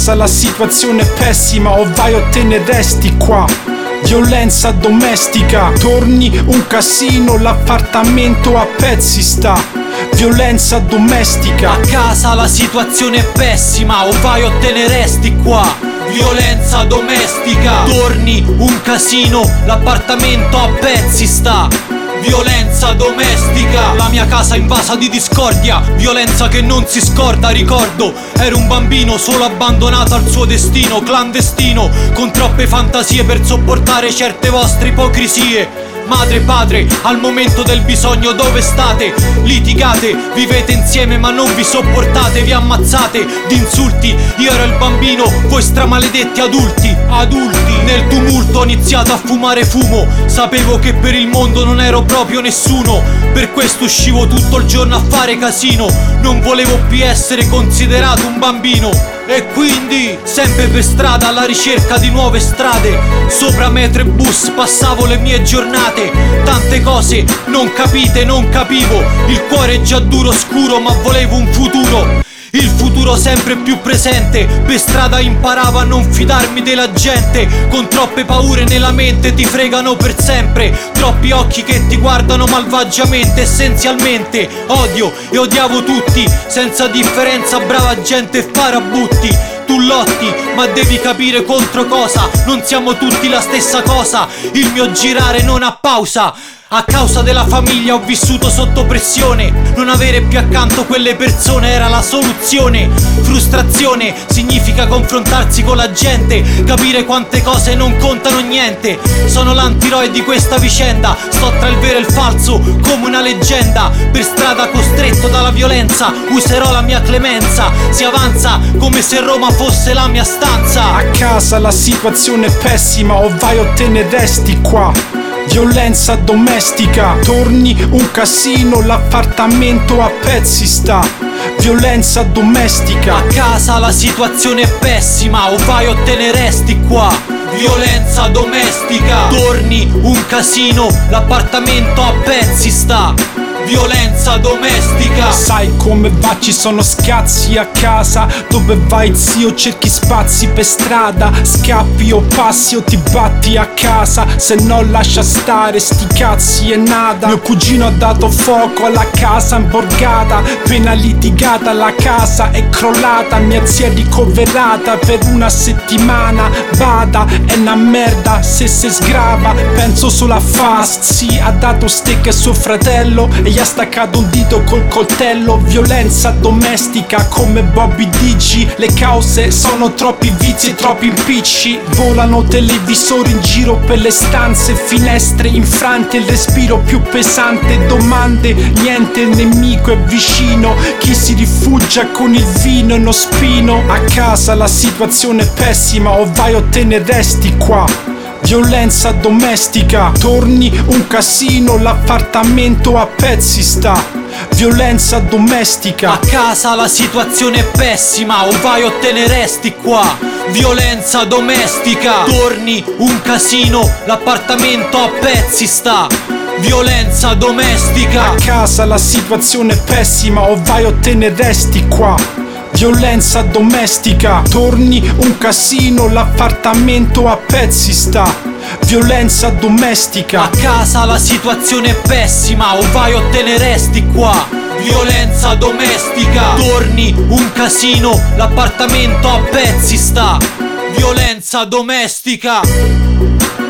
casa la situazione è pessima, o vai o te ne resti qua. Violenza domestica, torni un casino, l'appartamento a pezzi sta. Violenza domestica, a casa la situazione è pessima, o vai o te ne resti qua. Violenza domestica, torni un casino, l'appartamento a pezzi sta. Violenza domestica, la mia casa invasa di discordia, violenza che non si scorda, ricordo. Ero un bambino solo abbandonato al suo destino, clandestino, con troppe fantasie per sopportare certe vostre ipocrisie. Madre e padre, al momento del bisogno dove state? Litigate, vivete insieme ma non vi sopportate, vi ammazzate di insulti. Io ero il bambino, voi stramaledetti adulti. Nel tumulto ho iniziato a fumare fumo, sapevo che per il mondo non ero proprio nessuno. Per questo uscivo tutto il giorno a fare casino, non volevo più essere considerato un bambino. E quindi, sempre per strada alla ricerca di nuove strade, sopra metro e bus passavo le mie giornate. Tante cose non capite, non capivo. Il cuore è già duro scuro ma volevo un futuro. Il futuro sempre più presente. Per strada imparavo a non fidarmi della gente. Con troppe paure nella mente ti fregano per sempre. Troppi occhi che ti guardano malvagiamente. Essenzialmente odio e odiavo tutti, senza differenza, brava gente e farabutti. Tu lotti, ma devi capire contro cosa. Non siamo tutti la stessa cosa. Il mio girare non ha pausa. A causa della famiglia ho vissuto sotto pressione. Non avere più accanto quelle persone era la soluzione. Frustrazione significa confrontarsi con la gente, capire quante cose non contano niente. Sono l'antieroe di questa vicenda, sto tra il vero e il falso come una leggenda. Per strada costretto dalla violenza userò la mia clemenza. Si avanza come se Roma fosse la mia stanza. A casa la situazione è pessima, o vai o te ne resti qua. Violenza domestica, torni un casino, l'appartamento a pezzi sta. Violenza domestica, a casa la situazione è pessima, o vai o te ne resti qua. Violenza domestica, torni un casino, l'appartamento a pezzi sta. Violenza domestica. Sai come va, ci sono scazzi a casa. Dove vai zio cerchi spazi per strada. Scappi o passi o ti batti a casa. Se no lascia stare sti cazzi e nada. Mio cugino ha dato fuoco alla casa imborgata. Appena litigata la casa è crollata. Mia zia è ricoverata per una settimana. Bada, è una merda se sgrava. Penso solo a fast, sì, ha dato steak a suo fratello e gli ha staccato un dito col coltello. Violenza domestica come Bobby Digi. Le cause sono troppi vizi e troppi impicci. Volano televisori in giro per le stanze, finestre infrante, il respiro più pesante. Domande, niente, il nemico è vicino. Chi si rifugia con il vino e uno spino. A casa la situazione è pessima, o vai o te ne resti qua. Violenza domestica, torni un casino, l'appartamento a pezzi sta. Violenza domestica, a casa la situazione è pessima, o vai o te ne resti qua. Violenza domestica, torni un casino, l'appartamento a pezzi sta. Violenza domestica, a casa la situazione è pessima, o vai o te ne resti qua. Violenza domestica, torni un casino, l'appartamento a pezzi sta. Violenza domestica, a casa la situazione è pessima, o vai o te ne resti qua. Violenza domestica, torni un casino, l'appartamento a pezzi sta. Violenza domestica.